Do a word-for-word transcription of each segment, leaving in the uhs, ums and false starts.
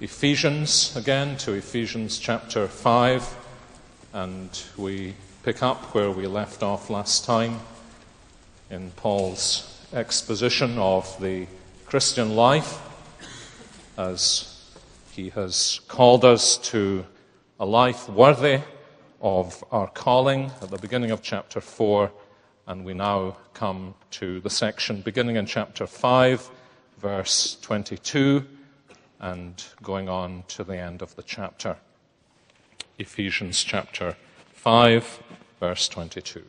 Ephesians again, to Ephesians chapter five, and we pick up where we left off last time in Paul's exposition of the Christian life as he has called us to a life worthy of our calling at the beginning of chapter four, and we now come to the section beginning in chapter five, verse twenty-two, and going on to the end of the chapter. Ephesians chapter five, verse twenty-two.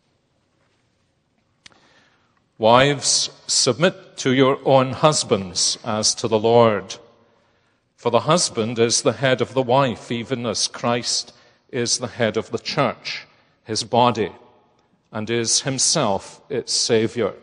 Wives, submit to your own husbands as to the Lord. For the husband is the head of the wife, even as Christ is the head of the church, his body, and is himself its Savior.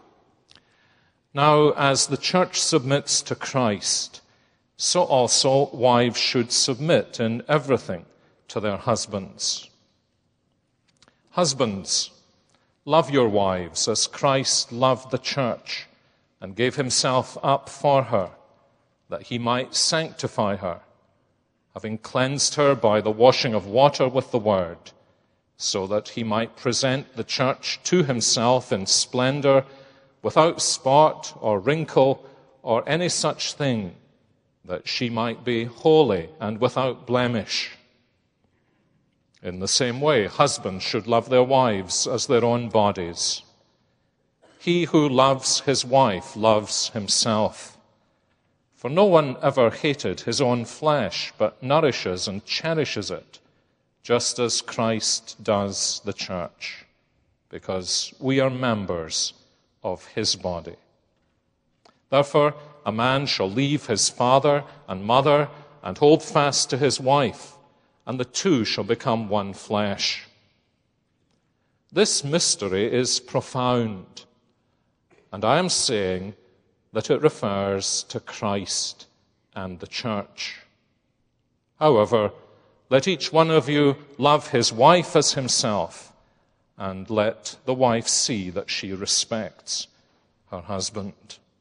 Now, as the church submits to Christ, so also wives should submit in everything to their husbands. Husbands, love your wives as Christ loved the church and gave himself up for her, that he might sanctify her, having cleansed her by the washing of water with the word, so that he might present the church to himself in splendor, without spot or wrinkle or any such thing, that she might be holy and without blemish. In the same way, husbands should love their wives as their own bodies. He who loves his wife loves himself. For no one ever hated his own flesh, but nourishes and cherishes it, just as Christ does the church, because we are members of his body. Therefore, a man shall leave his father and mother and hold fast to his wife, and the two shall become one flesh. This mystery is profound, and I am saying that it refers to Christ and the church. However, let each one of you love his wife as himself, and let the wife see that she respects her husband.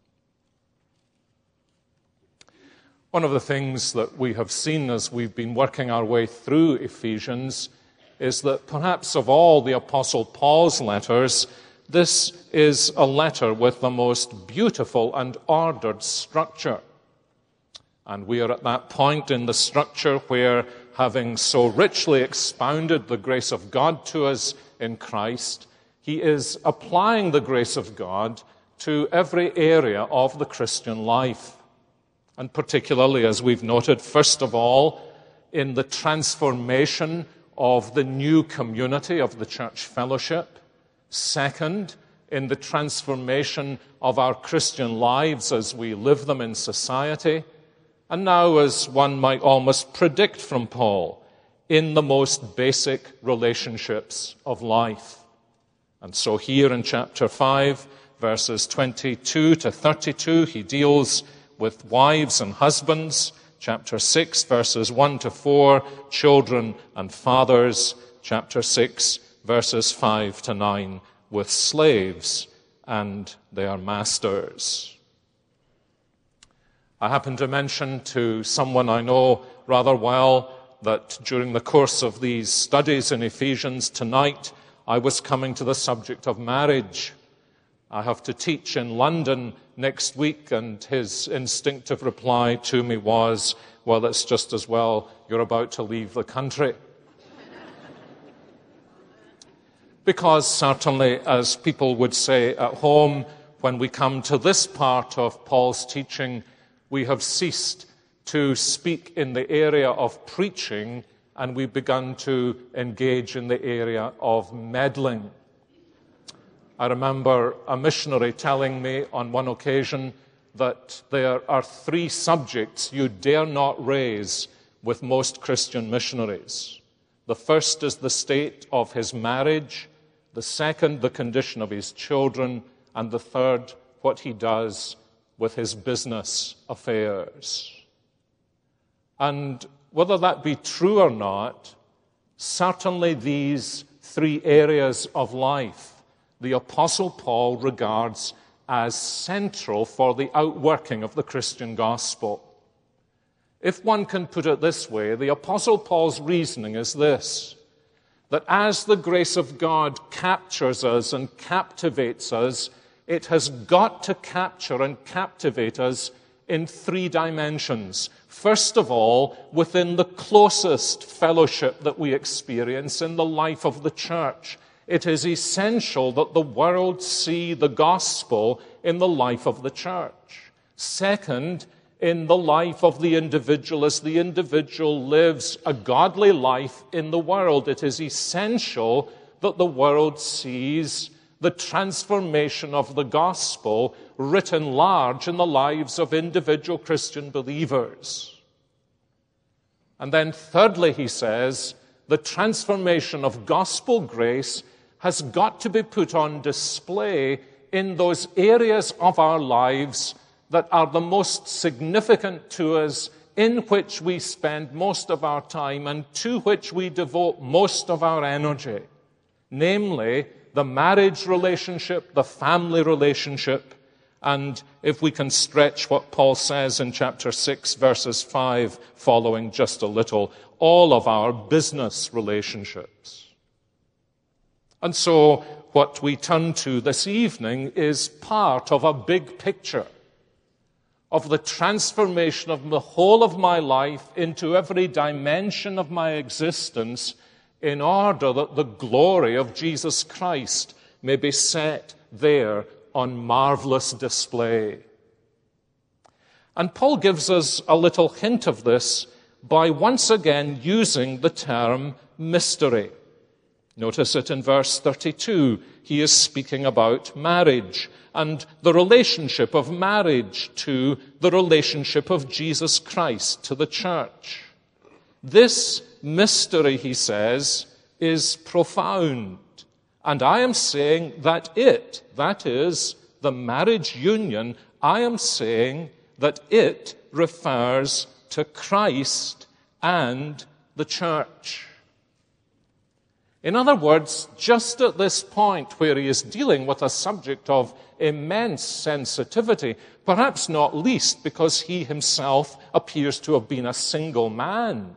One of the things that we have seen as we've been working our way through Ephesians is that perhaps of all the Apostle Paul's letters, this is a letter with the most beautiful and ordered structure. And we are at that point in the structure where, having so richly expounded the grace of God to us in Christ, he is applying the grace of God to every area of the Christian life. And particularly, as we've noted, first of all, in the transformation of the new community of the church fellowship. Second, in the transformation of our Christian lives as we live them in society. And now, as one might almost predict from Paul, in the most basic relationships of life. And so here in chapter five, verses twenty-two to thirty-two, he deals with wives and husbands. Chapter six, verses one to four, children and fathers. Chapter six, verses five to nine, with slaves and their masters. I happen to mention to someone I know rather well that during the course of these studies in Ephesians tonight, I was coming to the subject of marriage. I have to teach in London next week, and his instinctive reply to me was, well, it's just as well you're about to leave the country. Because certainly, as people would say at home, when we come to this part of Paul's teaching, we have ceased to speak in the area of preaching, and we've begun to engage in the area of meddling. I remember a missionary telling me on one occasion that there are three subjects you dare not raise with most Christian missionaries. The first is the state of his marriage, the second, the condition of his children, and the third, what he does with his business affairs. And whether that be true or not, certainly these three areas of life the Apostle Paul regards as central for the outworking of the Christian gospel. If one can put it this way, the Apostle Paul's reasoning is this: that as the grace of God captures us and captivates us, it has got to capture and captivate us in three dimensions. First of all, within the closest fellowship that we experience in the life of the church. It is essential that the world see the gospel in the life of the church. Second, in the life of the individual, as the individual lives a godly life in the world, it is essential that the world sees the transformation of the gospel written large in the lives of individual Christian believers. And then thirdly, he says, the transformation of gospel grace has got to be put on display in those areas of our lives that are the most significant to us, in which we spend most of our time and to which we devote most of our energy. Namely, the marriage relationship, the family relationship, and if we can stretch what Paul says in chapter six, verses five following just a little, all of our business relationships. And so what we turn to this evening is part of a big picture of the transformation of the whole of my life into every dimension of my existence, in order that the glory of Jesus Christ may be set there on marvelous display. And Paul gives us a little hint of this by once again using the term mystery. Notice it in verse thirty-two. He is speaking about marriage and the relationship of marriage to the relationship of Jesus Christ to the church. This mystery, he says, is profound. And I am saying that it, that is, the marriage union, I am saying that it refers to Christ and the church. In other words, just at this point where he is dealing with a subject of immense sensitivity, perhaps not least because he himself appears to have been a single man,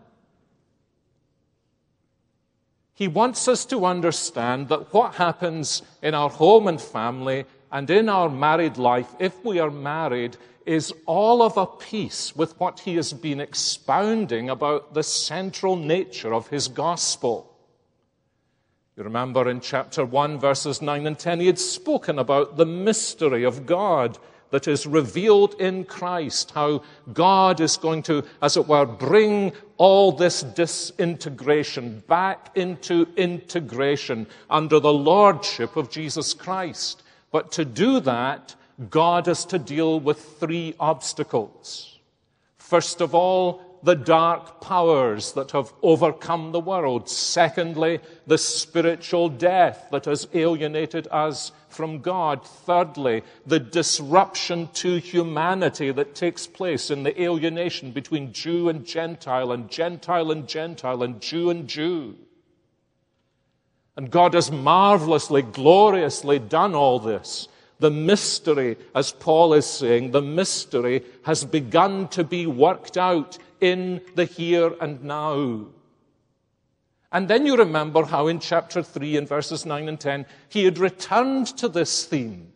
he wants us to understand that what happens in our home and family and in our married life, if we are married, is all of a piece with what he has been expounding about the central nature of his gospel. You remember in chapter one, verses nine and ten, he had spoken about the mystery of God that is revealed in Christ, how God is going to, as it were, bring all this disintegration back into integration under the lordship of Jesus Christ. But to do that, God is to deal with three obstacles. First of all, the dark powers that have overcome the world. Secondly, the spiritual death that has alienated us from God. Thirdly, the disruption to humanity that takes place in the alienation between Jew and Gentile, and Gentile and Gentile, and Jew and Jew. And God has marvelously, gloriously done all this. The mystery, as Paul is saying, the mystery has begun to be worked out in the here and now. And then you remember how in chapter three, in verses nine and ten, he had returned to this theme,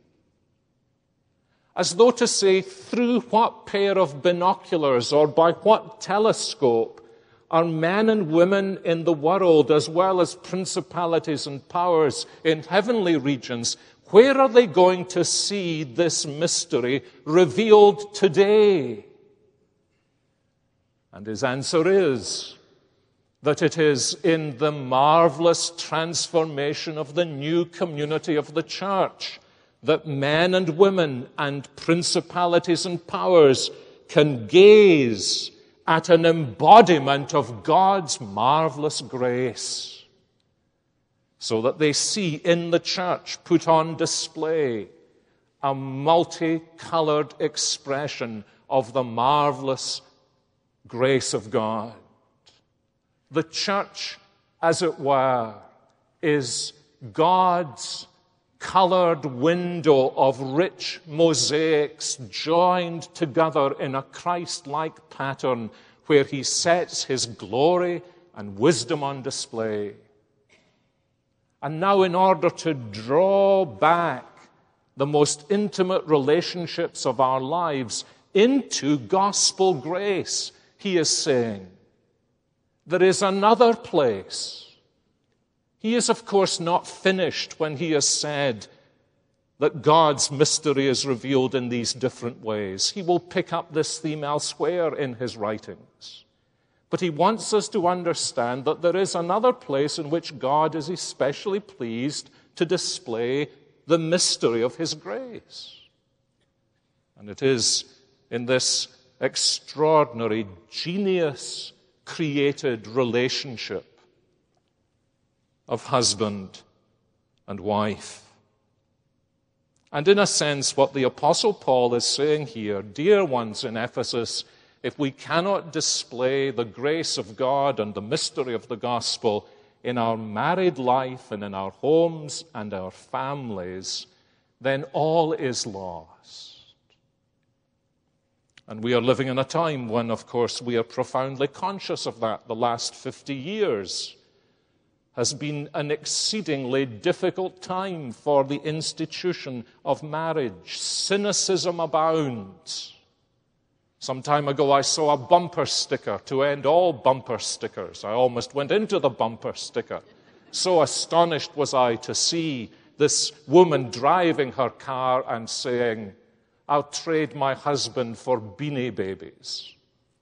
as though to say, through what pair of binoculars or by what telescope are men and women in the world, as well as principalities and powers in heavenly regions, where are they going to see this mystery revealed today? And his answer is that it is in the marvelous transformation of the new community of the church that men and women and principalities and powers can gaze at an embodiment of God's marvelous grace, so that they see in the church put on display a multicolored expression of the marvelous grace of God. The church, as it were, is God's colored window of rich mosaics joined together in a Christ-like pattern, where he sets his glory and wisdom on display. And now, in order to draw back the most intimate relationships of our lives into gospel grace, he is saying, there is another place. He is, of course, not finished when he has said that God's mystery is revealed in these different ways. He will pick up this theme elsewhere in his writings. But he wants us to understand that there is another place in which God is especially pleased to display the mystery of his grace. And it is in this extraordinary, genius-created relationship of husband and wife. And in a sense, what the Apostle Paul is saying here, dear ones in Ephesus, if we cannot display the grace of God and the mystery of the gospel in our married life and in our homes and our families, then all is lost. And we are living in a time when, of course, we are profoundly conscious of that. The last fifty years has been an exceedingly difficult time for the institution of marriage. Cynicism abounds. Some time ago, I saw a bumper sticker to end all bumper stickers. I almost went into the bumper sticker. So astonished was I to see this woman driving her car and saying, "I'll trade my husband for Beanie Babies."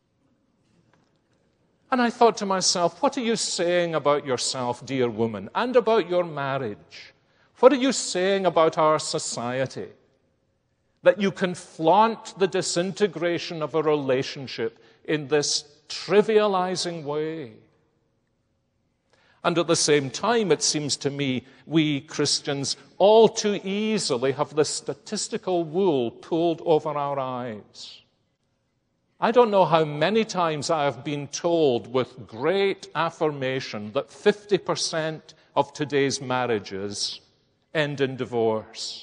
And I thought to myself, what are you saying about yourself, dear woman, and about your marriage? What are you saying about our society? That you can flaunt the disintegration of a relationship in this trivializing way. And at the same time, it seems to me, we Christians all too easily have the statistical wool pulled over our eyes. I don't know how many times I have been told with great affirmation that fifty percent of today's marriages end in divorce.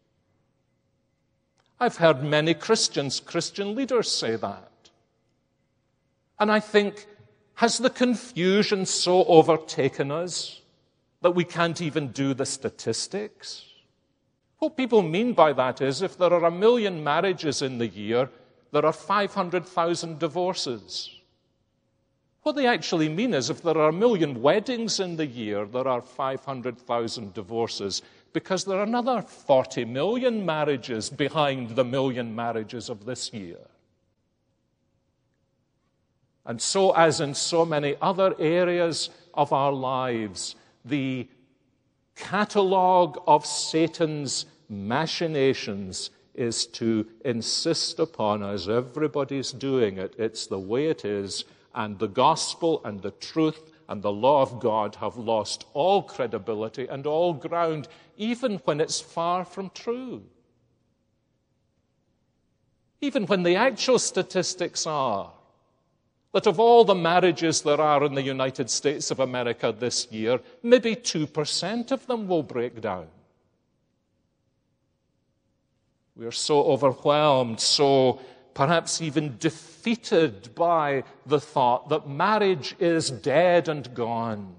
I've heard many Christians, Christian leaders say that. And I think, has the confusion so overtaken us that we can't even do the statistics? What people mean by that is, if there are a million marriages in the year, there are five hundred thousand divorces. What they actually mean is, if there are a million weddings in the year, there are five hundred thousand divorces, because there are another forty million marriages behind the million marriages of this year. And so, as in so many other areas of our lives, the catalogue of Satan's machinations is to insist upon us, everybody's doing it, it's the way it is, and the gospel and the truth and the law of God have lost all credibility and all ground, even when it's far from true. Even when the actual statistics are that of all the marriages there are in the United States of America this year, maybe two percent of them will break down. We are so overwhelmed, so perhaps even defeated by the thought that marriage is dead and gone.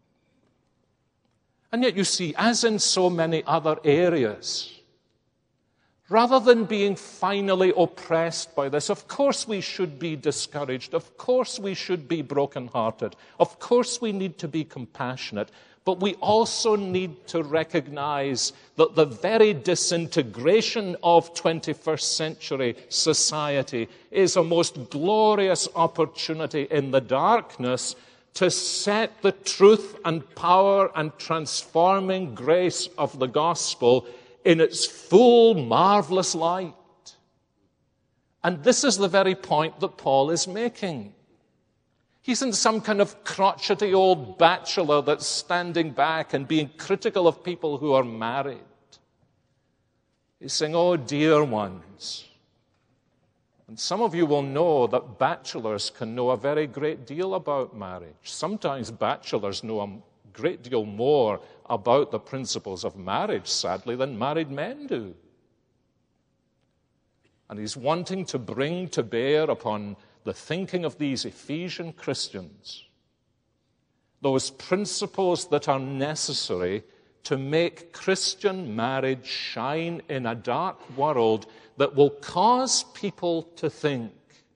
And yet, you see, as in so many other areas, rather than being finally oppressed by this, of course we should be discouraged, of course we should be brokenhearted, of course we need to be compassionate, but we also need to recognize that the very disintegration of twenty-first century society is a most glorious opportunity in the darkness to set the truth and power and transforming grace of the gospel in its full, marvelous light. And this is the very point that Paul is making. He isn't some kind of crotchety old bachelor that's standing back and being critical of people who are married. He's saying, oh, dear ones. And some of you will know that bachelors can know a very great deal about marriage. Sometimes bachelors know a great deal more about the principles of marriage, sadly, than married men do. And he's wanting to bring to bear upon the thinking of these Ephesian Christians, those principles that are necessary to make Christian marriage shine in a dark world that will cause people to think,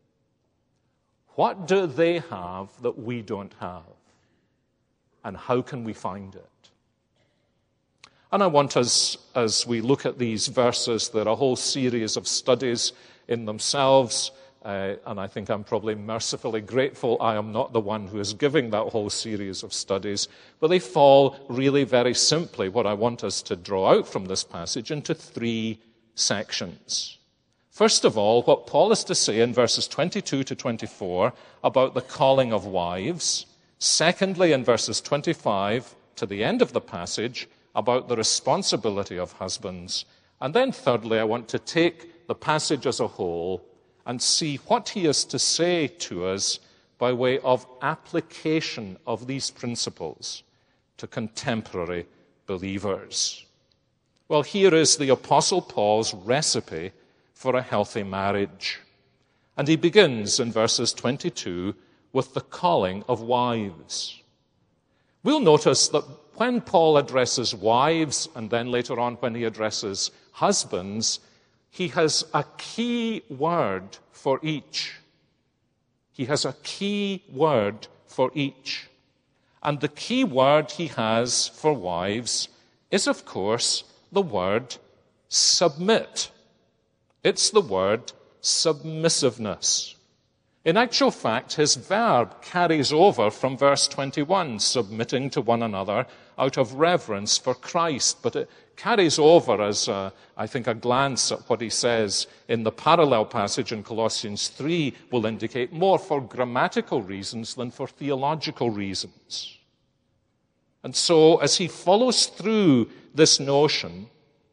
what do they have that we don't have? And how can we find it? And I want us, as we look at these verses, there are a whole series of studies in themselves, uh, and I think I'm probably mercifully grateful I am not the one who is giving that whole series of studies, but they fall really very simply, what I want us to draw out from this passage, into three sections. First of all, what Paul is to say in verses twenty-two to twenty-four about the calling of wives. Secondly, in verses twenty-five to the end of the passage, about the responsibility of husbands. And then thirdly, I want to take the passage as a whole and see what he is to say to us by way of application of these principles to contemporary believers. Well, here is the Apostle Paul's recipe for a healthy marriage. And he begins in verses twenty-two with the calling of wives. We'll notice that when Paul addresses wives, and then later on when he addresses husbands, he has a key word for each. He has a key word for each. And the key word he has for wives is, of course, the word submit. It's the word submissiveness. In actual fact, his verb carries over from verse twenty-one, submitting to one another out of reverence for Christ. But it carries over as, uh, I think, a glance at what he says in the parallel passage in Colossians three will indicate, more for grammatical reasons than for theological reasons. And so, as he follows through this notion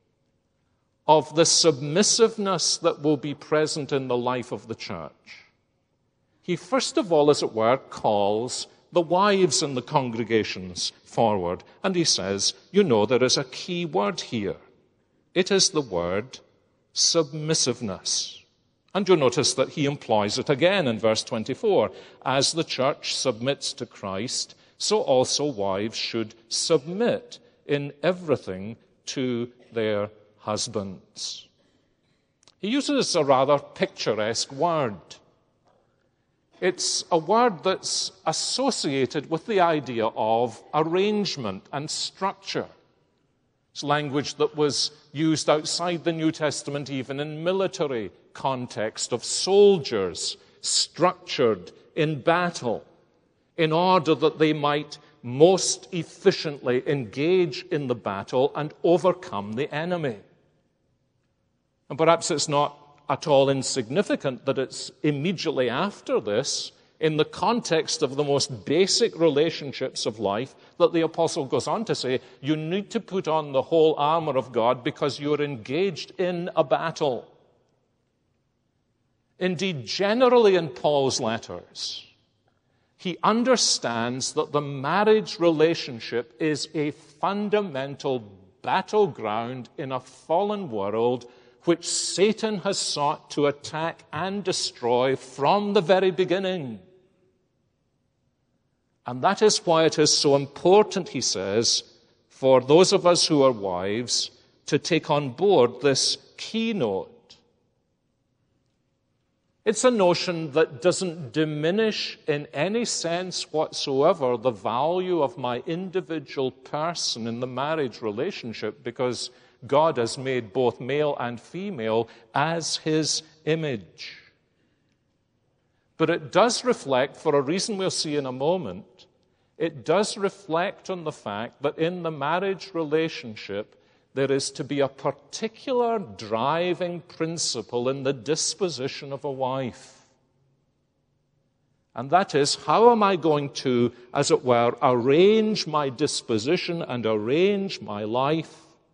of the submissiveness that will be present in the life of the church, he first of all, as it were, calls the wives in the congregations forward. And he says, you know, there is a key word here. It is the word submissiveness. And you'll notice that he employs it again in verse twenty-four. As the church submits to Christ, so also wives should submit in everything to their husbands. He uses a rather picturesque word. It's a word that's associated with the idea of arrangement and structure. It's language that was used outside the New Testament, even in military context, of soldiers structured in battle in order that they might most efficiently engage in the battle and overcome the enemy. And perhaps it's not at all insignificant that it's immediately after this, in the context of the most basic relationships of life, that the apostle goes on to say, you need to put on the whole armor of God because you're engaged in a battle. Indeed, generally in Paul's letters, he understands that the marriage relationship is a fundamental battleground in a fallen world which Satan has sought to attack and destroy from the very beginning. And that is why it is so important, he says, for those of us who are wives to take on board this keynote. It's a notion that doesn't diminish in any sense whatsoever the value of my individual person in the marriage relationship, because God has made both male and female as his image. But it does reflect, for a reason we'll see in a moment, it does reflect on the fact that in the marriage relationship there is to be a particular driving principle in the disposition of a wife. And that is, how am I going to, as it were, arrange my disposition and arrange my life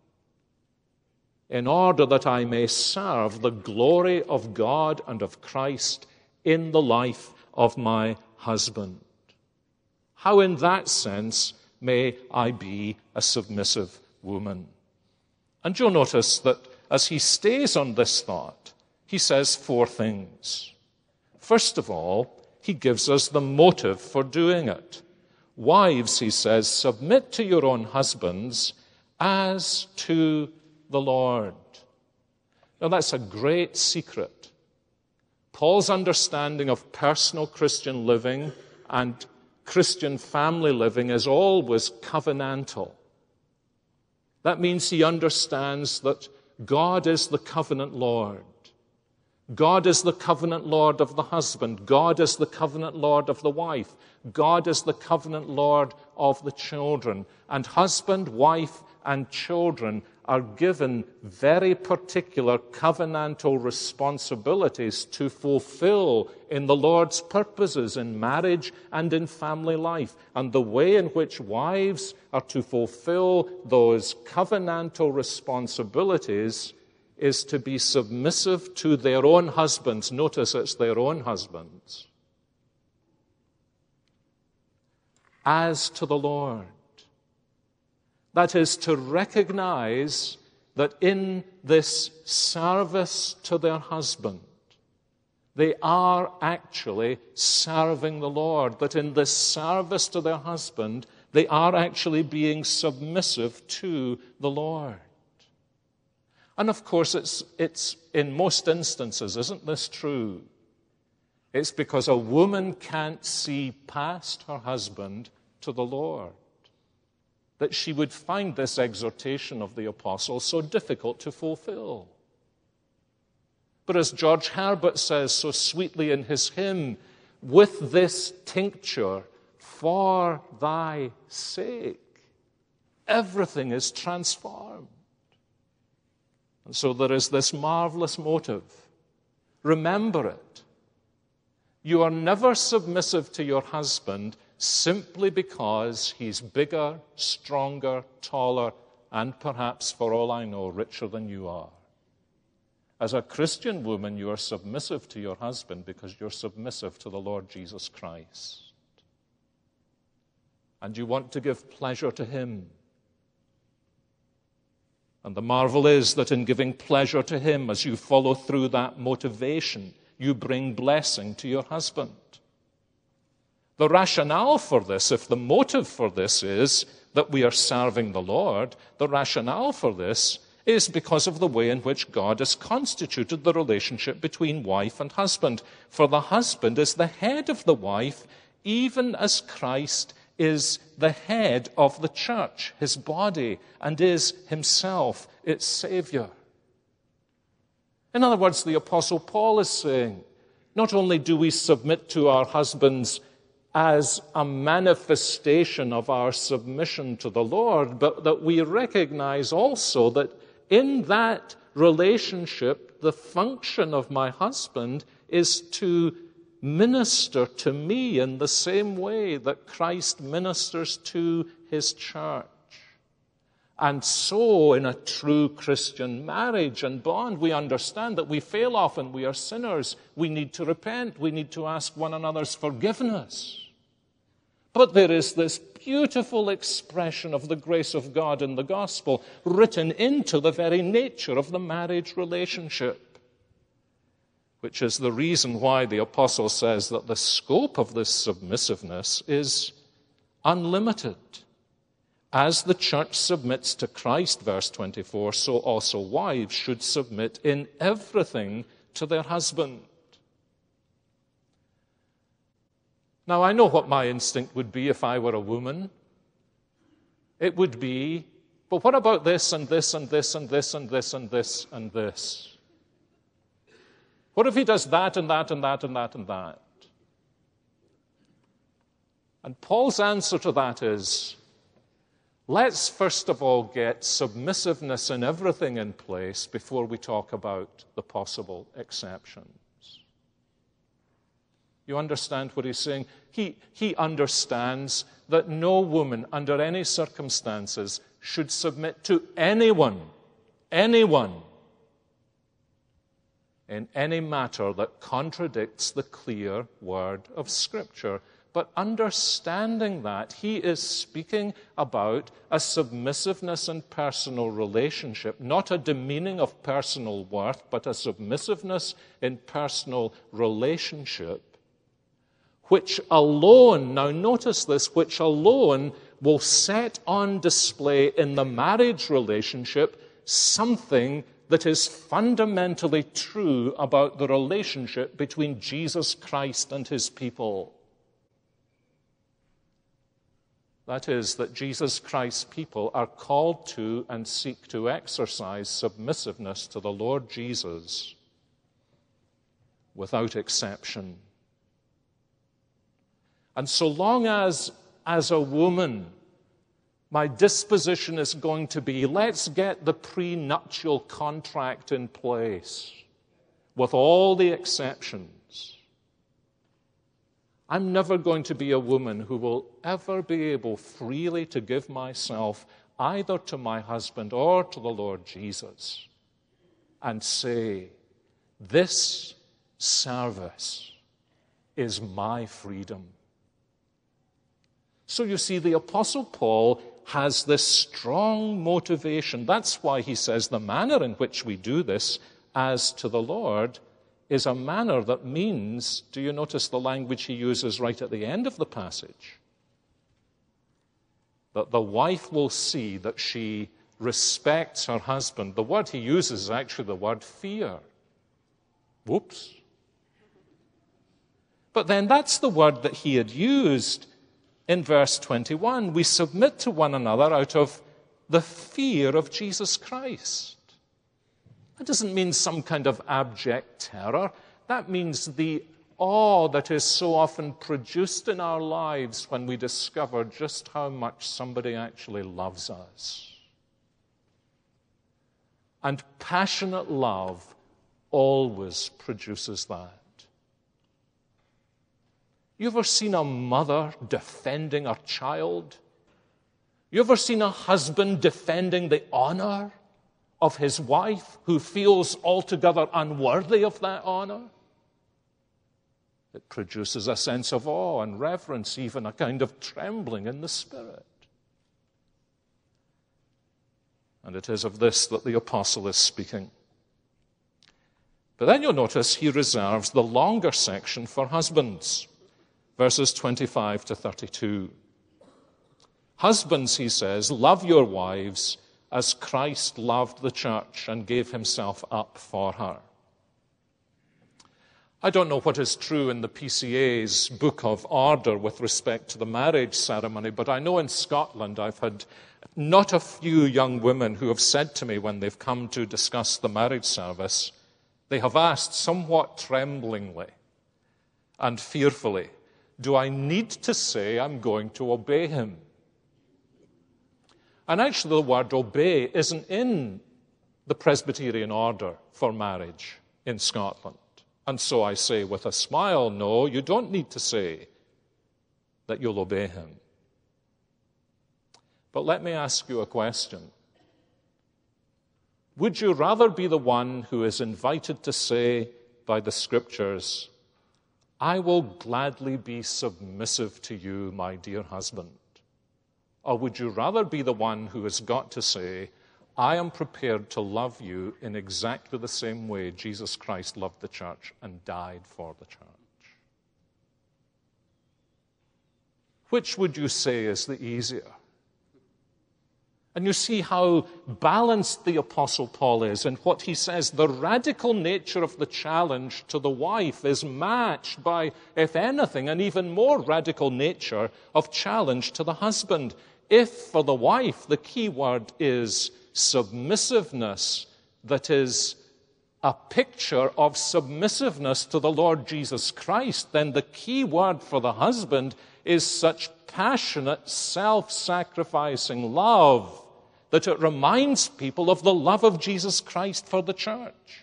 in order that I may serve the glory of God and of Christ in the life of my husband? How, in that sense, may I be a submissive woman? And you'll notice that as he stays on this thought, he says four things. First of all, he gives us the motive for doing it. Wives, he says, submit to your own husbands as to the Lord. Now, that's a great secret. Paul's understanding of personal Christian living and Christian family living is always covenantal. That means he understands that God is the covenant Lord. God is the covenant Lord of the husband. God is the covenant Lord of the wife. God is the covenant Lord of the children. And husband, wife, and children are given very particular covenantal responsibilities to fulfill in the Lord's purposes in marriage and in family life. And the way in which wives are to fulfill those covenantal responsibilities is to be submissive to their own husbands. Notice it's their own husbands. As to the Lord. That is to recognize that in this service to their husband, they are actually serving the Lord. That in this service to their husband, they are actually being submissive to the Lord. And of course, it's, it's in most instances, isn't this true? It's because a woman can't see past her husband to the Lord that she would find this exhortation of the apostle so difficult to fulfill. But as George Herbert says so sweetly in his hymn, with this tincture, for thy sake, everything is transformed. And so there is this marvelous motive. Remember it. You are never submissive to your husband simply because he's bigger, stronger, taller, and perhaps, for all I know, richer than you are. As a Christian woman, you are submissive to your husband because you're submissive to the Lord Jesus Christ. And you want to give pleasure to him. And the marvel is that in giving pleasure to him, as you follow through that motivation, you bring blessing to your husband. The rationale for this, if the motive for this is that we are serving the Lord, the rationale for this is because of the way in which God has constituted the relationship between wife and husband. For the husband is the head of the wife, even as Christ is the head of the church, his body, and is himself its Savior. In other words, the Apostle Paul is saying, not only do we submit to our husbands as a manifestation of our submission to the Lord, but that we recognize also that in that relationship, the function of my husband is to minister to me in the same way that Christ ministers to his church. And so, in a true Christian marriage and bond, we understand that we fail often, we are sinners, we need to repent, we need to ask one another's forgiveness. But there is this beautiful expression of the grace of God in the gospel written into the very nature of the marriage relationship, which is the reason why the apostle says that the scope of this submissiveness is unlimited. As the church submits to Christ, verse twenty-four, so also wives should submit in everything to their husband. Now, I know what my instinct would be if I were a woman. It would be, but what about this and this and this and this and this and this and this? What if he does that and that and that and that and that? And Paul's answer to that is, let's first of all get submissiveness in everything in place before we talk about the possible exceptions. You understand what he's saying? He, he understands that no woman under any circumstances should submit to anyone, anyone, in any matter that contradicts the clear word of Scripture. But understanding that, he is speaking about a submissiveness in personal relationship, not a demeaning of personal worth, but a submissiveness in personal relationship, which alone, now notice this, which alone will set on display in the marriage relationship something that is fundamentally true about the relationship between Jesus Christ and his people. That is, that Jesus Christ's people are called to and seek to exercise submissiveness to the Lord Jesus without exception. And so long as, as a woman, my disposition is going to be, let's get the prenuptial contract in place with all the exceptions, I'm never going to be a woman who will ever be able freely to give myself either to my husband or to the Lord Jesus and say, this service is my freedom. So you see, the Apostle Paul has this strong motivation. That's why he says the manner in which we do this as to the Lord is a manner that means, do you notice the language he uses right at the end of the passage? That the wife will see that she respects her husband. The word he uses is actually the word fear. Whoops. But then that's the word that he had used in verse twenty-one. We submit to one another out of the fear of Jesus Christ. That doesn't mean some kind of abject terror. That means the awe that is so often produced in our lives when we discover just how much somebody actually loves us. And passionate love always produces that. You ever seen a mother defending her child? You ever seen a husband defending the honor of his wife who feels altogether unworthy of that honor? It produces a sense of awe and reverence, even a kind of trembling in the spirit. And it is of this that the apostle is speaking. But then you'll notice he reserves the longer section for husbands, verses twenty-five to thirty-two. Husbands, he says, love your wives as Christ loved the church and gave himself up for her. I don't know what is true in the P C A's book of order with respect to the marriage ceremony, but I know in Scotland I've had not a few young women who have said to me when they've come to discuss the marriage service, they have asked somewhat tremblingly and fearfully, do I need to say I'm going to obey him? And actually the word obey isn't in the Presbyterian order for marriage in Scotland. And so I say with a smile, no, you don't need to say that you'll obey him. But let me ask you a question. Would you rather be the one who is invited to say by the Scriptures, I will gladly be submissive to you, my dear husband? Or would you rather be the one who has got to say, I am prepared to love you in exactly the same way Jesus Christ loved the church and died for the church? Which would you say is the easier? And you see how balanced the Apostle Paul is in what he says. The radical nature of the challenge to the wife is matched by, if anything, an even more radical nature of challenge to the husband. If for the wife the key word is submissiveness, that is a picture of submissiveness to the Lord Jesus Christ, then the key word for the husband is such passionate, self-sacrificing love that it reminds people of the love of Jesus Christ for the church.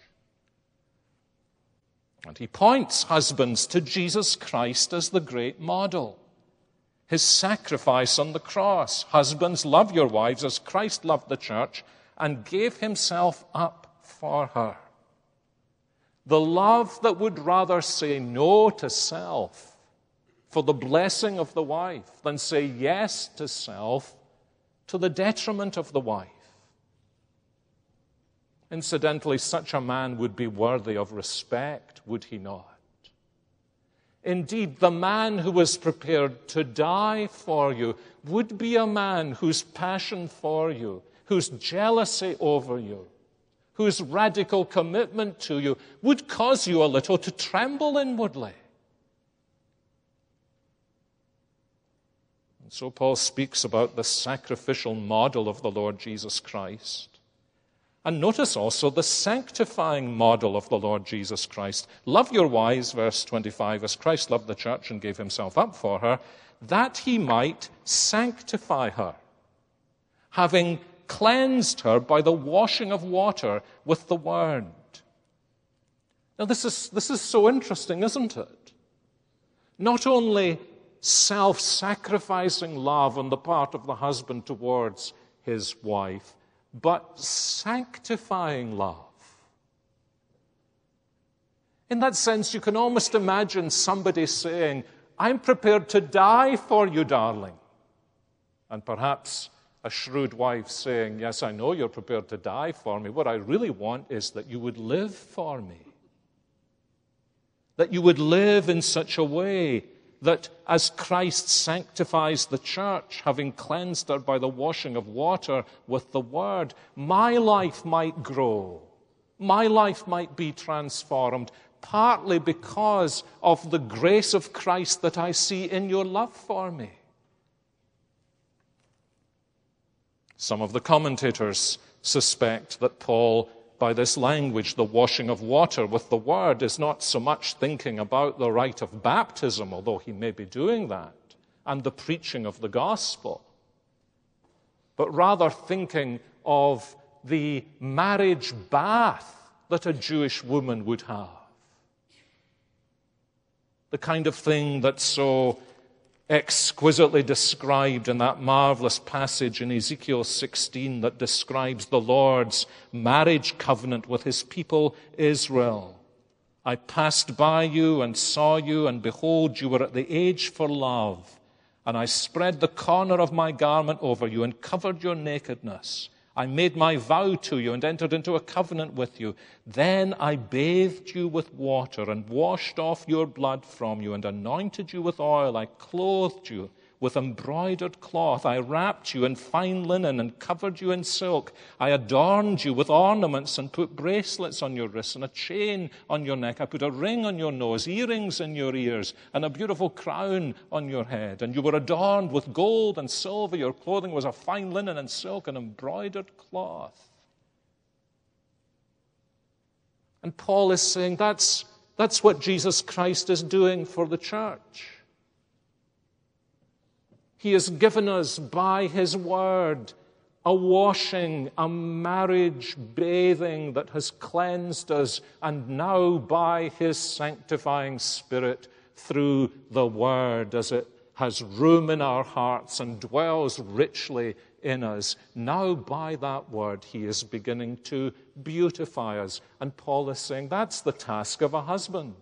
And he points husbands to Jesus Christ as the great model. His sacrifice on the cross. Husbands, love your wives as Christ loved the church and gave himself up for her. The love that would rather say no to self for the blessing of the wife than say yes to self to the detriment of the wife. Incidentally, such a man would be worthy of respect, would he not? Indeed, the man who was prepared to die for you would be a man whose passion for you, whose jealousy over you, whose radical commitment to you would cause you a little to tremble inwardly. And so Paul speaks about the sacrificial model of the Lord Jesus Christ. And notice also the sanctifying model of the Lord Jesus Christ. Love your wives, verse twenty-five, as Christ loved the church and gave himself up for her, that he might sanctify her, having cleansed her by the washing of water with the word. Now this is, this is so interesting, isn't it? Not only self-sacrificing love on the part of the husband towards his wife, but sanctifying love. In that sense, you can almost imagine somebody saying, I'm prepared to die for you, darling. And perhaps a shrewd wife saying, yes, I know you're prepared to die for me. What I really want is that you would live for me. That you would live in such a way that as Christ sanctifies the church, having cleansed her by the washing of water with the word, my life might grow. My life might be transformed, partly because of the grace of Christ that I see in your love for me. Some of the commentators suspect that Paul, by this language, the washing of water with the word, is not so much thinking about the rite of baptism, although he may be doing that, and the preaching of the gospel, but rather thinking of the marriage bath that a Jewish woman would have. The kind of thing that's so exquisitely described in that marvelous passage in Ezekiel sixteen that describes the Lord's marriage covenant with his people Israel. I passed by you and saw you, and behold, you were at the age for love. And I spread the corner of my garment over you and covered your nakedness. I made my vow to you and entered into a covenant with you. Then I bathed you with water and washed off your blood from you and anointed you with oil. I clothed you with embroidered cloth. I wrapped you in fine linen and covered you in silk. I adorned you with ornaments and put bracelets on your wrists and a chain on your neck. I put a ring on your nose, earrings in your ears, and a beautiful crown on your head. And you were adorned with gold and silver. Your clothing was of fine linen and silk and embroidered cloth. And Paul is saying that's, that's what Jesus Christ is doing for the church. He has given us by his word a washing, a marriage bathing that has cleansed us, and now by his sanctifying Spirit through the word, as it has room in our hearts and dwells richly in us. Now by that word he is beginning to beautify us. And Paul is saying that's the task of a husband.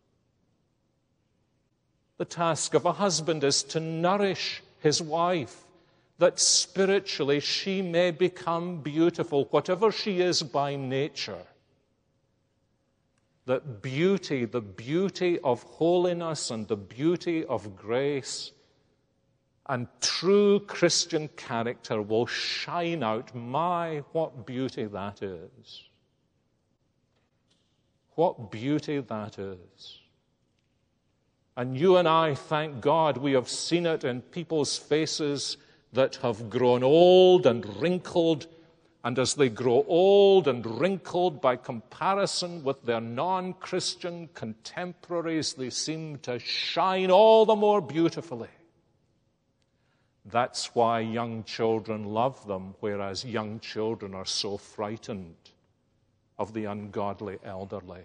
The task of a husband is to nourish his wife, that spiritually she may become beautiful, whatever she is by nature. That beauty, the beauty of holiness and the beauty of grace and true Christian character will shine out. My, what beauty that is. What beauty that is. And you and I, thank God, we have seen it in people's faces that have grown old and wrinkled. And as they grow old and wrinkled by comparison with their non-Christian contemporaries, they seem to shine all the more beautifully. That's why young children love them, whereas young children are so frightened of the ungodly elderly.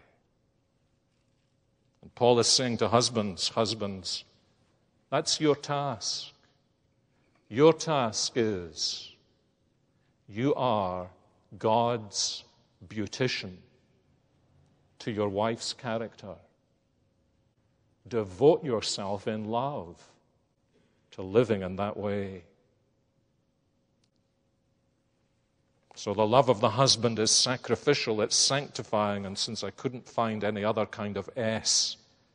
And Paul is saying to husbands, husbands, that's your task. Your task is, you are God's beautician to your wife's character. Devote yourself in love to living in that way. So the love of the husband is sacrificial, it's sanctifying, and since I couldn't find any other kind of S,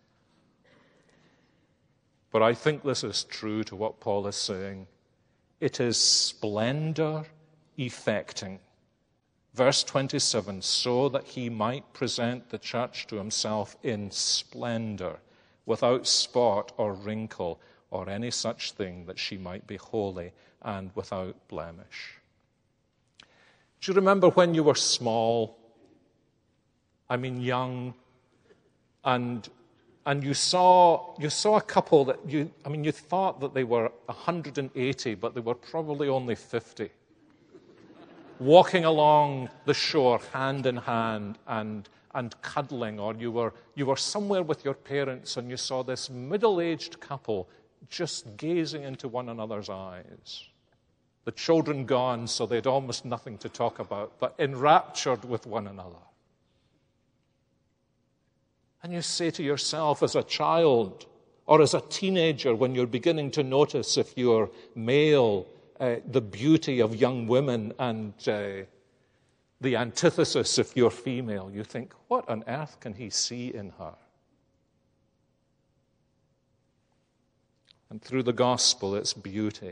but I think this is true to what Paul is saying, it is splendor effecting. Verse twenty-seven, so that he might present the church to himself in splendor, without spot or wrinkle or any such thing, that she might be holy and without blemish. Do you remember when you were small, I mean young, and and you saw you saw a couple that you, I mean you thought that they were one hundred eighty, but they were probably only fifty, walking along the shore hand in hand and and cuddling, or you were you were somewhere with your parents and you saw this middle-aged couple just gazing into one another's eyes. The children gone, so they'd almost nothing to talk about, but enraptured with one another. And you say to yourself as a child or as a teenager, when you're beginning to notice, if you're male, uh, the beauty of young women, and uh, the antithesis if you're female, you think, what on earth can he see in her? And through the gospel, it's beauty.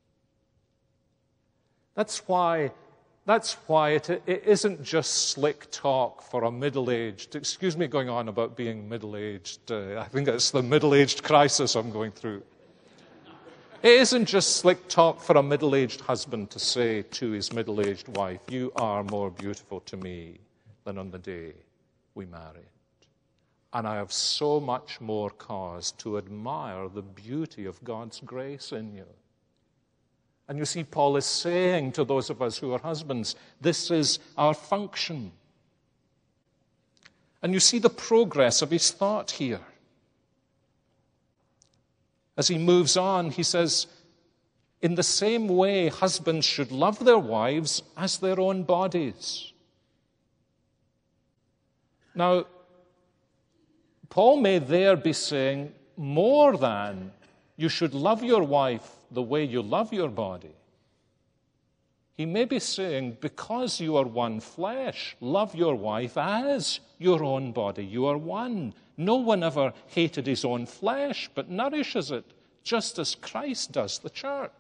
That's why, that's why it, it isn't just slick talk for a middle-aged, excuse me going on about being middle-aged, uh, I think it's the middle-aged crisis I'm going through. It isn't just slick talk for a middle-aged husband to say to his middle-aged wife, you are more beautiful to me than on the day we married. And I have so much more cause to admire the beauty of God's grace in you. And you see, Paul is saying to those of us who are husbands, this is our function. And you see the progress of his thought here. As he moves on, he says, in the same way, husbands should love their wives as their own bodies. Now, Paul may there be saying more than you should love your wife the way you love your body. He may be saying, because you are one flesh, love your wife as your own body. You are one. No one ever hated his own flesh, but nourishes it, just as Christ does the church.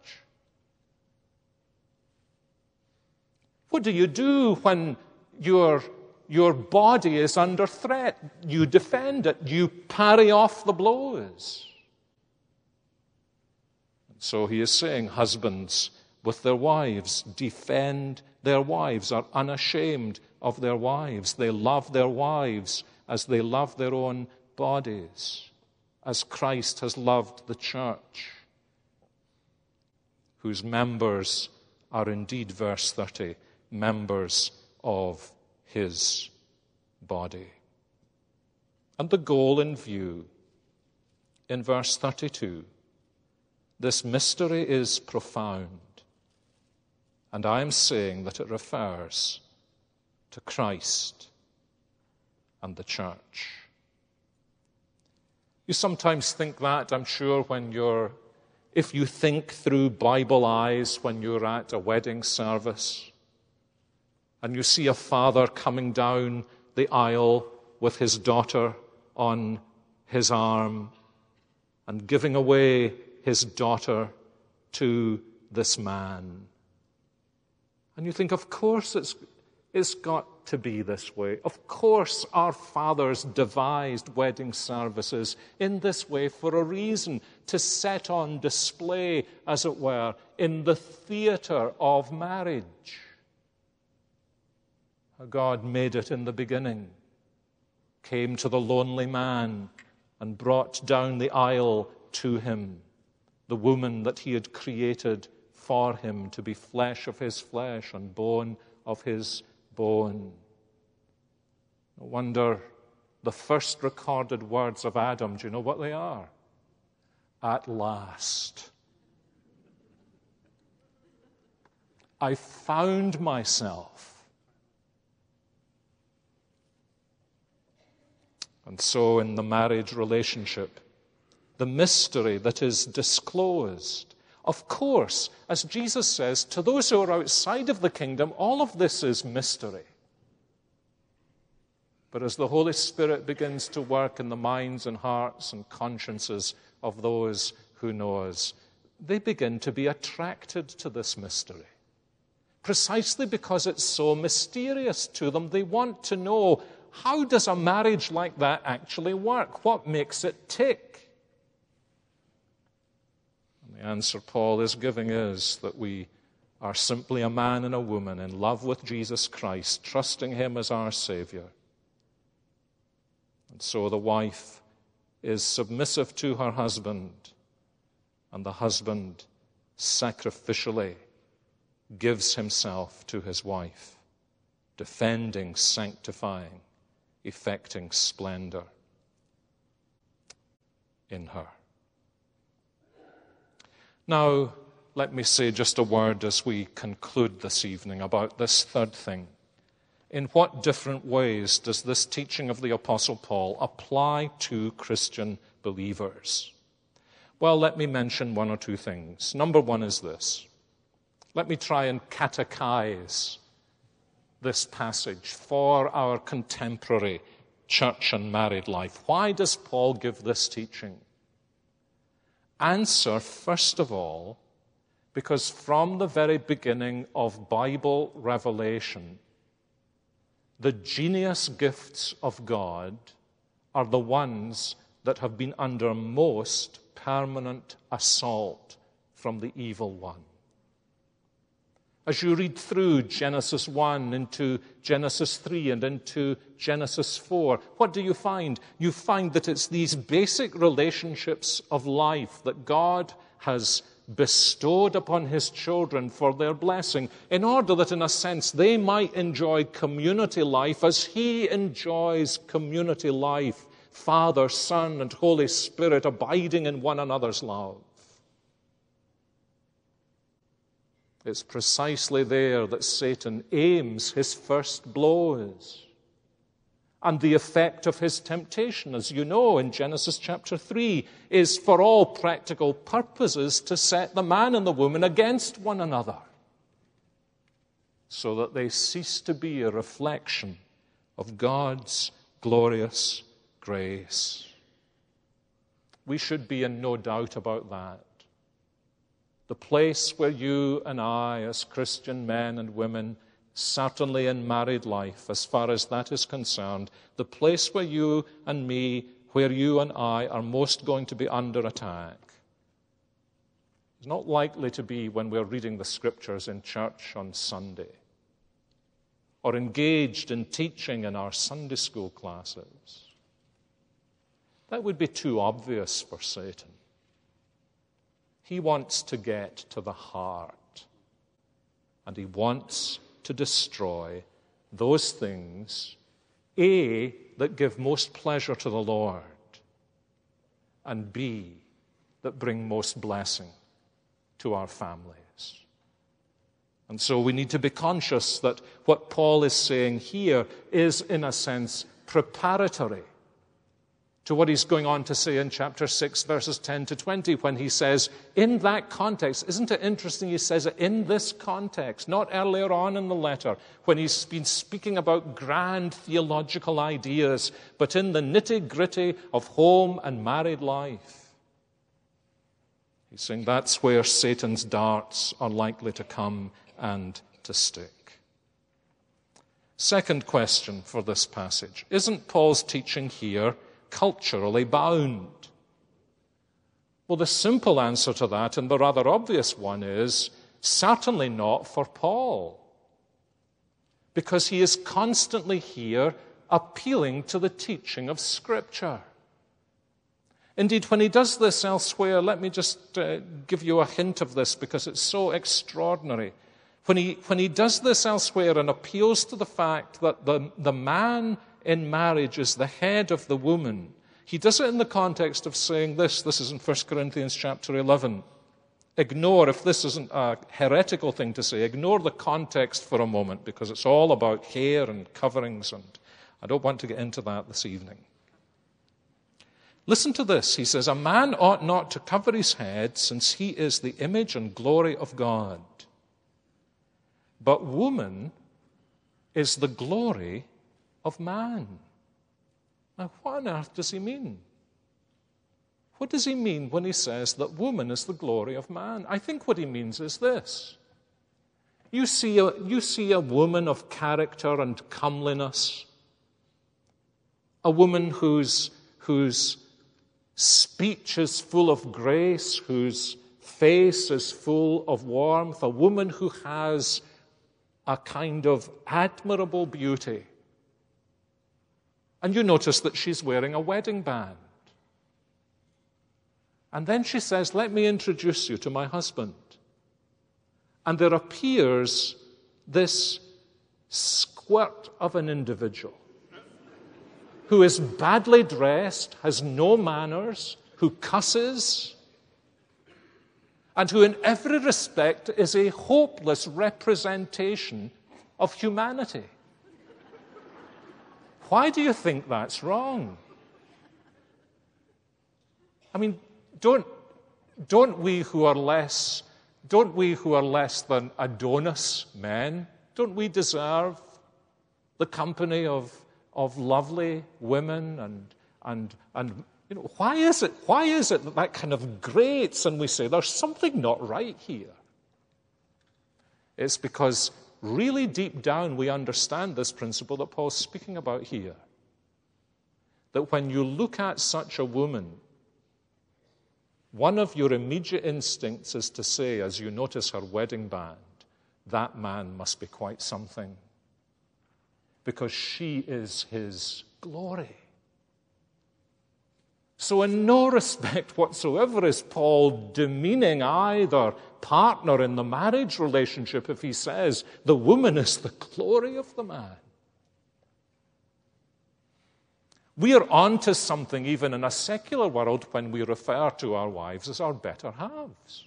What do you do when your, your body is under threat? You defend it. You parry off the blows. So he is saying, husbands with their wives defend their wives, are unashamed of their wives. They love their wives as they love their own bodies, as Christ has loved the church, whose members are indeed, verse thirty, members of his body. And the goal in view, in verse thirty-two, this mystery is profound, and I am saying that it refers to Christ and the church. You sometimes think that, I'm sure, when you're, if you think through Bible eyes when you're at a wedding service and you see a father coming down the aisle with his daughter on his arm and giving away his daughter to this man. And you think, of course it's, it's got to be this way. Of course our fathers devised wedding services in this way for a reason, to set on display, as it were, in the theater of marriage. God made it in the beginning, came to the lonely man and brought down the aisle to him the woman that he had created for him to be flesh of his flesh and bone of his bone. No wonder the first recorded words of Adam, do you know what they are? At last. I found myself. And so in the marriage relationship, the mystery that is disclosed, of course, as Jesus says, to those who are outside of the kingdom, all of this is mystery. But as the Holy Spirit begins to work in the minds and hearts and consciences of those who know us, they begin to be attracted to this mystery. Precisely because it's so mysterious to them, they want to know, how does a marriage like that actually work? What makes it tick? And the answer Paul is giving is that we are simply a man and a woman in love with Jesus Christ, trusting him as our Savior. And so the wife is submissive to her husband, and the husband sacrificially gives himself to his wife, defending, sanctifying, effecting splendor in her. Now, let me say just a word as we conclude this evening about this third thing. In what different ways does this teaching of the Apostle Paul apply to Christian believers? Well, let me mention one or two things. Number one is this. Let me try and catechize this passage for our contemporary church and married life. Why does Paul give this teaching? Answer, first of all, because from the very beginning of Bible revelation, the genius gifts of God are the ones that have been under most permanent assault from the evil one. As you read through Genesis one into Genesis three and into Genesis four, what do you find? You find that it's these basic relationships of life that God has bestowed upon his children for their blessing, in order that, in a sense, they might enjoy community life as he enjoys community life, Father, Son, and Holy Spirit abiding in one another's love. It's precisely there that Satan aims his first blows. And the effect of his temptation, as you know, in Genesis chapter three, is for all practical purposes to set the man and the woman against one another, so that they cease to be a reflection of God's glorious grace. We should be in no doubt about that. The place where you and I, as Christian men and women, certainly in married life, as far as that is concerned, the place where you and me, where you and I are most going to be under attack, is not likely to be when we're reading the Scriptures in church on Sunday, or engaged in teaching in our Sunday school classes. That would be too obvious for Satan. He wants to get to the heart, and he wants to destroy those things, A, that give most pleasure to the Lord, and B, that bring most blessing to our families. And so we need to be conscious that what Paul is saying here is, in a sense, preparatory to what he's going on to say in chapter six, verses ten to twenty, when he says, in that context, isn't it interesting he says it in this context, not earlier on in the letter, when he's been speaking about grand theological ideas, but in the nitty-gritty of home and married life. He's saying that's where Satan's darts are likely to come and to stick. Second question for this passage. Isn't Paul's teaching here culturally bound? Well, the simple answer to that, and the rather obvious one, is certainly not for Paul, because he is constantly here appealing to the teaching of Scripture. Indeed, when he does this elsewhere, let me just uh, give you a hint of this because it's so extraordinary. When he, when he does this elsewhere and appeals to the fact that the, the man in marriage is the head of the woman, he does it in the context of saying this. This is in First Corinthians chapter eleven. Ignore, if this isn't a heretical thing to say, ignore the context for a moment, because it's all about hair and coverings, and I don't want to get into that this evening. Listen to this. He says, a man ought not to cover his head, since he is the image and glory of God. But woman is the glory of man. Now, what on earth does he mean? What does he mean when he says that woman is the glory of man? I think what he means is this. You see a, you see a woman of character and comeliness, a woman whose, whose speech is full of grace, whose face is full of warmth, a woman who has a kind of admirable beauty. And you notice that she's wearing a wedding band. And then she says, let me introduce you to my husband. And there appears this squirt of an individual who is badly dressed, has no manners, who cusses, and who in every respect is a hopeless representation of humanity. Why do you think that's wrong? I mean, don't, don't we who are less, don't we who are less than Adonis men, don't we deserve the company of, of lovely women and, and, and you know, why is it, why is it that that kind of grates and we say there's something not right here? It's because really deep down we understand this principle that Paul's speaking about here. That when you look at such a woman, one of your immediate instincts is to say, as you notice her wedding band, that man must be quite something. Because she is his glory. So in no respect whatsoever is Paul demeaning either partner in the marriage relationship if he says the woman is the glory of the man. We are onto something even in a secular world when we refer to our wives as our better halves.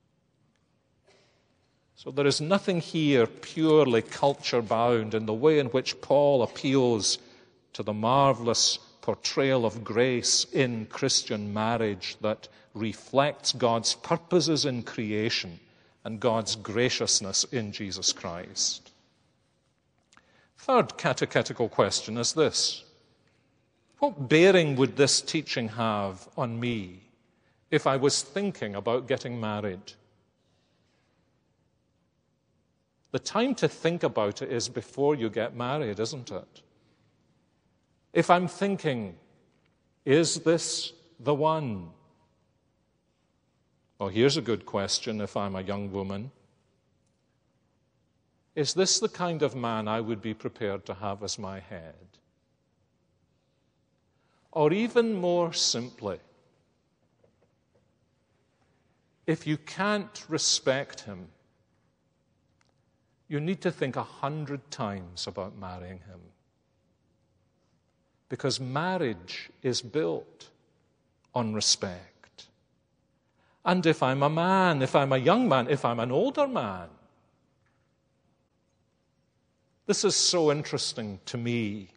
So there is nothing here purely culture-bound in the way in which Paul appeals to the marvelous portrayal of grace in Christian marriage that reflects God's purposes in creation and God's graciousness in Jesus Christ. Third catechetical question is this. What bearing would this teaching have on me if I was thinking about getting married? The time to think about it is before you get married, isn't it? If I'm thinking, is this the one? Well, here's a good question if I'm a young woman. Is this the kind of man I would be prepared to have as my head? Or even more simply, if you can't respect him, you need to think a hundred times about marrying him. Because marriage is built on respect. And if I'm a man, if I'm a young man, if I'm an older man, this is so interesting to me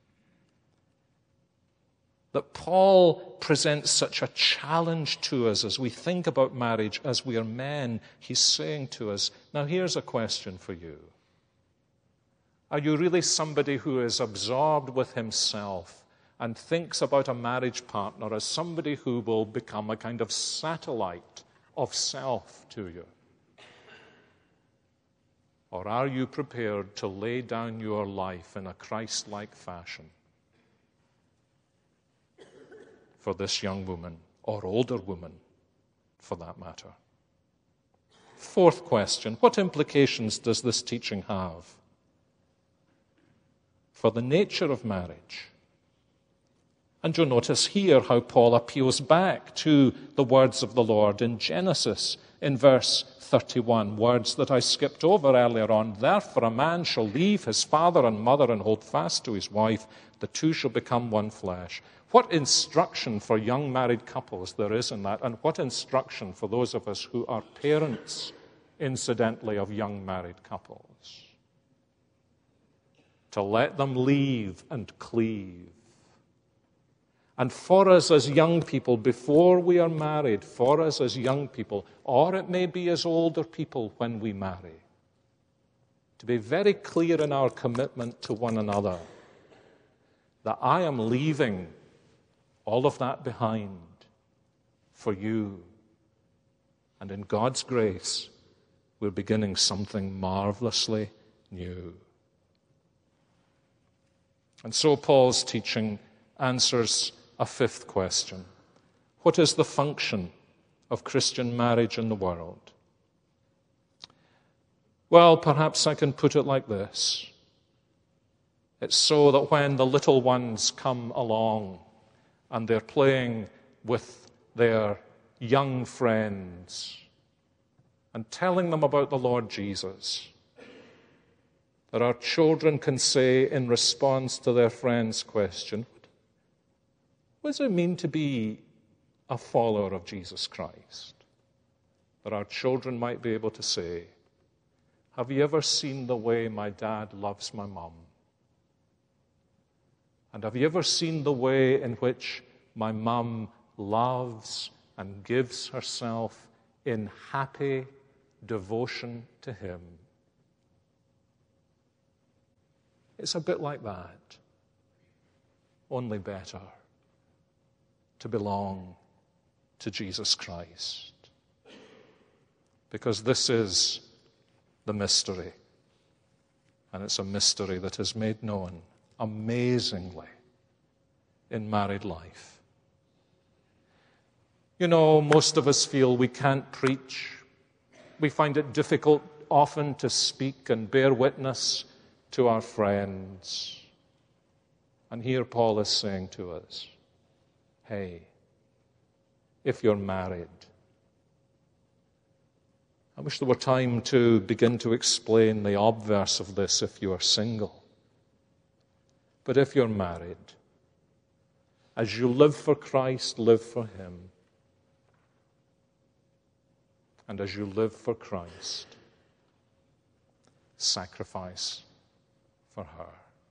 that Paul presents such a challenge to us as we think about marriage, as we are men. He's saying to us, now here's a question for you. Are you really somebody who is absorbed with himself and thinks about a marriage partner as somebody who will become a kind of satellite of self to you? Or are you prepared to lay down your life in a Christ-like fashion for this young woman, or older woman, for that matter? Fourth question, what implications does this teaching have for the nature of marriage? And you'll notice here how Paul appeals back to the words of the Lord in Genesis in verse thirty-one, words that I skipped over earlier on. Therefore a man shall leave his father and mother and hold fast to his wife. The two shall become one flesh. What instruction for young married couples there is in that, and what instruction for those of us who are parents, incidentally, of young married couples. To let them leave and cleave. And for us as young people, before we are married, for us as young people, or it may be as older people when we marry, to be very clear in our commitment to one another that I am leaving all of that behind for you. And in God's grace, we're beginning something marvelously new. And so Paul's teaching answers a fifth question. What is the function of Christian marriage in the world? Well, perhaps I can put it like this. It's so that when the little ones come along and they're playing with their young friends and telling them about the Lord Jesus, that our children can say in response to their friend's question, what does it mean to be a follower of Jesus Christ? That our children might be able to say, have you ever seen the way my dad loves my mum? And have you ever seen the way in which my mum loves and gives herself in happy devotion to him? It's a bit like that, only better, to belong to Jesus Christ. Because this is the mystery, and it's a mystery that is made known amazingly in married life. You know, most of us feel we can't preach. We find it difficult often to speak and bear witness to our friends. And here Paul is saying to us, hey, if you're married, I wish there were time to begin to explain the obverse of this if you are single. But if you're married, as you live for Christ, live for him. And as you live for Christ, sacrifice for her.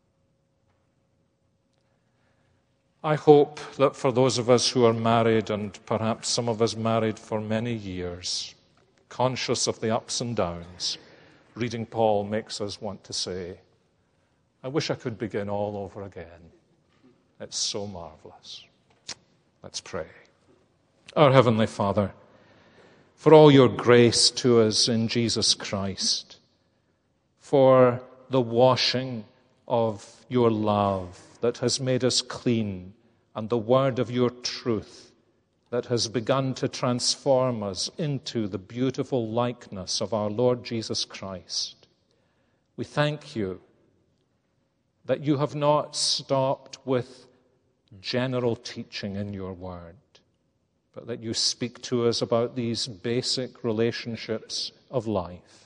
I hope that for those of us who are married, and perhaps some of us married for many years, conscious of the ups and downs, reading Paul makes us want to say, I wish I could begin all over again. It's so marvelous. Let's pray. Our Heavenly Father, for all your grace to us in Jesus Christ, for the washing of your love that has made us clean, and the word of your truth that has begun to transform us into the beautiful likeness of our Lord Jesus Christ. We thank you that you have not stopped with general teaching in your word, but that you speak to us about these basic relationships of life.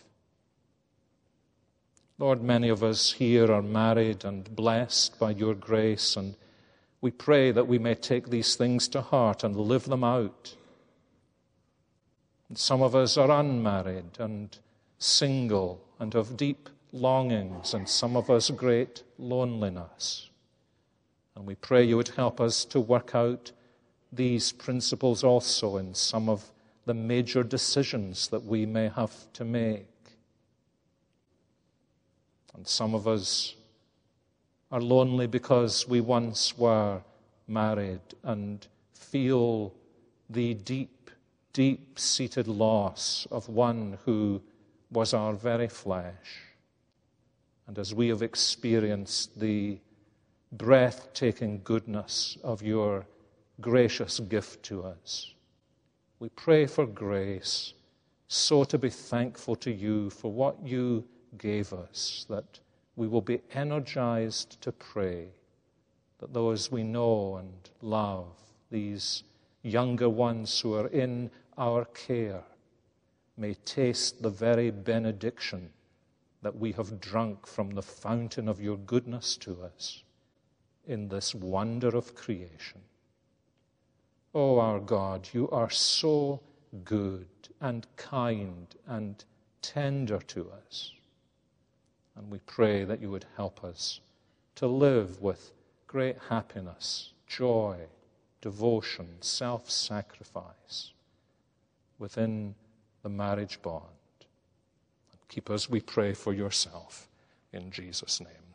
Lord, many of us here are married and blessed by your grace, and we pray that we may take these things to heart and live them out. And some of us are unmarried and single and have deep longings, and some of us great loneliness. And we pray you would help us to work out these principles also in some of the major decisions that we may have to make. And some of us are lonely because we once were married and feel the deep, deep-seated loss of one who was our very flesh. And as we have experienced the breathtaking goodness of your gracious gift to us, we pray for grace so to be thankful to you for what you gave us, that we will be energized to pray that those we know and love, these younger ones who are in our care, may taste the very benediction that we have drunk from the fountain of your goodness to us in this wonder of creation. Oh, our God, you are so good and kind and tender to us. And we pray that you would help us to live with great happiness, joy, devotion, self-sacrifice within the marriage bond. Keep us, we pray, for yourself in Jesus' name.